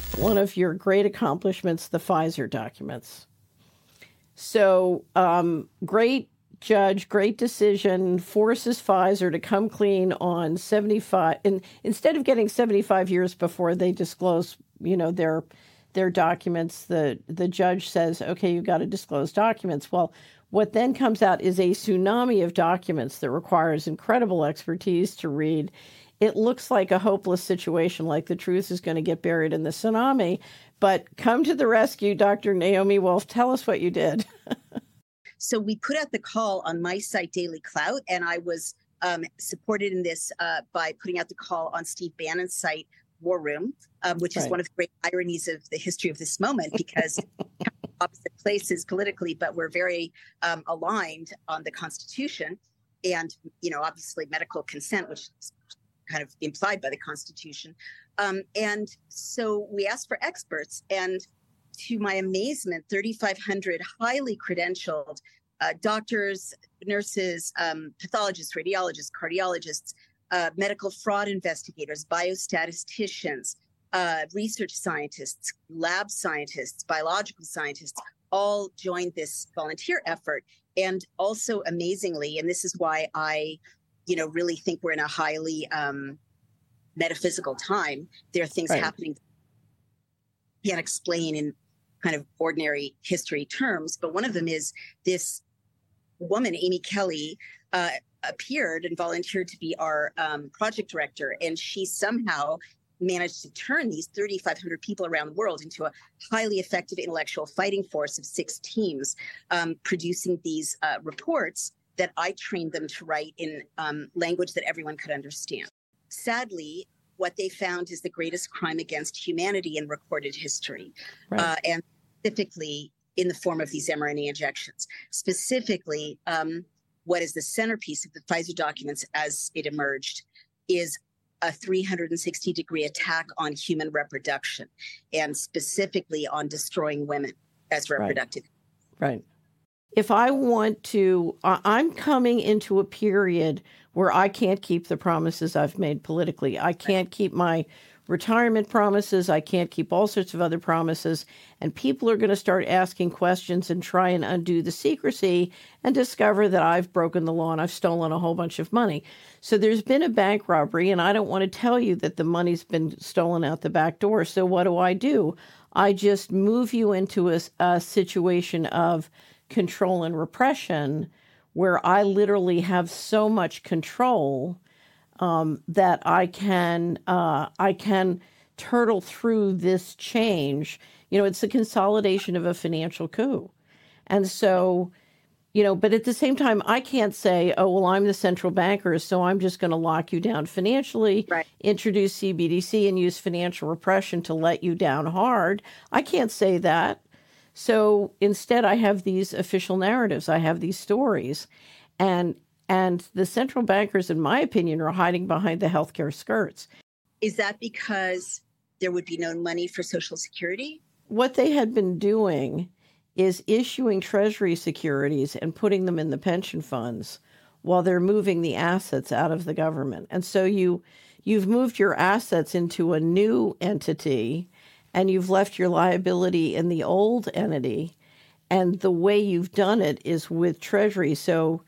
one of your great accomplishments, the Pfizer documents. So great judge, great decision, forces Pfizer to come clean on 75, and instead of getting 75 years before they disclose, their documents, the judge says, okay, you've got to disclose documents. Well, what then comes out is a tsunami of documents that requires incredible expertise to read. It looks like a hopeless situation, like the truth is going to get buried in the tsunami. But come to the rescue, Dr. Naomi Wolf. Tell us what you did. So we put out the call on my site, Daily Clout, and I was supported in this by putting out the call on Steve Bannon's site, War Room, which is one of the great ironies of the history of this moment, because opposite places politically, but we're very aligned on the Constitution and, obviously medical consent, which is kind of implied by the Constitution. And so we asked for experts, and to my amazement, 3,500 highly credentialed doctors, nurses, pathologists, radiologists, cardiologists, medical fraud investigators, biostatisticians, research scientists, lab scientists, biological scientists, all joined this volunteer effort. And also amazingly, and this is why I, really think we're in a highly metaphysical time, there are things happening you can't explain in kind of ordinary history terms. But one of them is this woman, Amy Kelly, appeared and volunteered to be our project director. And she somehow managed to turn these 3,500 people around the world into a highly effective intellectual fighting force of 6 teams, producing these reports that I trained them to write in language that everyone could understand. Sadly, what they found is the greatest crime against humanity in recorded history, and specifically in the form of these mRNA injections. Specifically, what is the centerpiece of the Pfizer documents as it emerged is a 360-degree attack on human reproduction, and specifically on destroying women as reproductive. Right. If I want to, I'm coming into a period where I can't keep the promises I've made politically. I can't keep my retirement promises. I can't keep all sorts of other promises. And people are going to start asking questions and try and undo the secrecy and discover that I've broken the law and I've stolen a whole bunch of money. So there's been a bank robbery, and I don't want to tell you that the money's been stolen out the back door. So what do? I just move you into a situation of control and repression, where I literally have so much control that I can turtle through this change. It's the consolidation of a financial coup. And so, but at the same time, I can't say, oh, well, I'm the central banker, so I'm just going to lock you down financially, introduce CBDC and use financial repression to let you down hard. I can't say that. So instead, I have these official narratives. I have these stories. And the central bankers, in my opinion, are hiding behind the healthcare skirts. Is that because there would be no money for Social Security? What they had been doing is issuing Treasury securities and putting them in the pension funds while they're moving the assets out of the government. And so you've moved your assets into a new entity, and you've left your liability in the old entity. And the way you've done it is with Treasury. So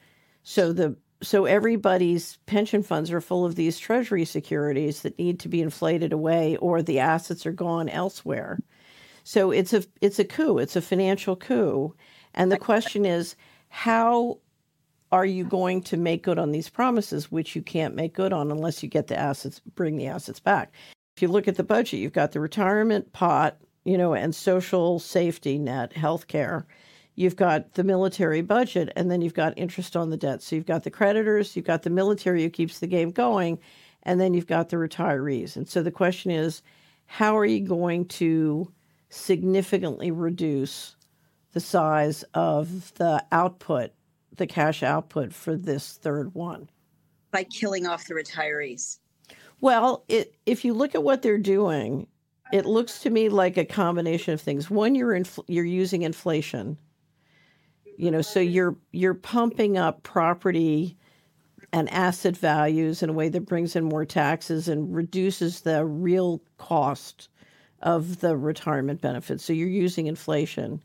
everybody's pension funds are full of these Treasury securities that need to be inflated away, or the assets are gone elsewhere. So it's a coup. It's a financial coup. And the question is, how are you going to make good on these promises, which you can't make good on unless you get the assets, bring the assets back? If you look at the budget, you've got the retirement pot, and social safety net, healthcare. You've got the military budget, and then you've got interest on the debt. So you've got the creditors, you've got the military who keeps the game going, and then you've got the retirees. And so the question is, how are you going to significantly reduce the size of the output, the cash output for this third one? By killing off the retirees. Well, if you look at what they're doing, it looks to me like a combination of things. One, you're using inflation, so you're pumping up property and asset values in a way that brings in more taxes and reduces the real cost of the retirement benefits. So you're using inflation.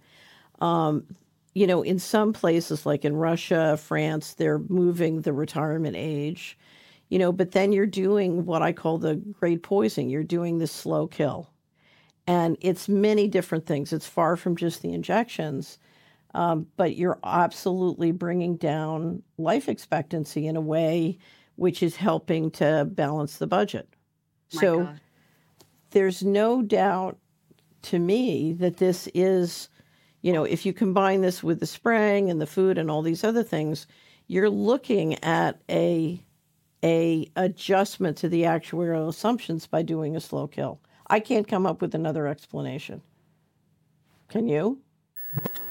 In some places like in Russia, France, they're moving the retirement age, but then you're doing what I call the great poison. You're doing the slow kill. And it's many different things. It's far from just the injections, but you're absolutely bringing down life expectancy in a way which is helping to balance the budget. So there's no doubt to me that this is, if you combine this with the spraying and the food and all these other things, you're looking at a adjustment to the actuarial assumptions by doing a slow kill. I can't come up with another explanation. Can you?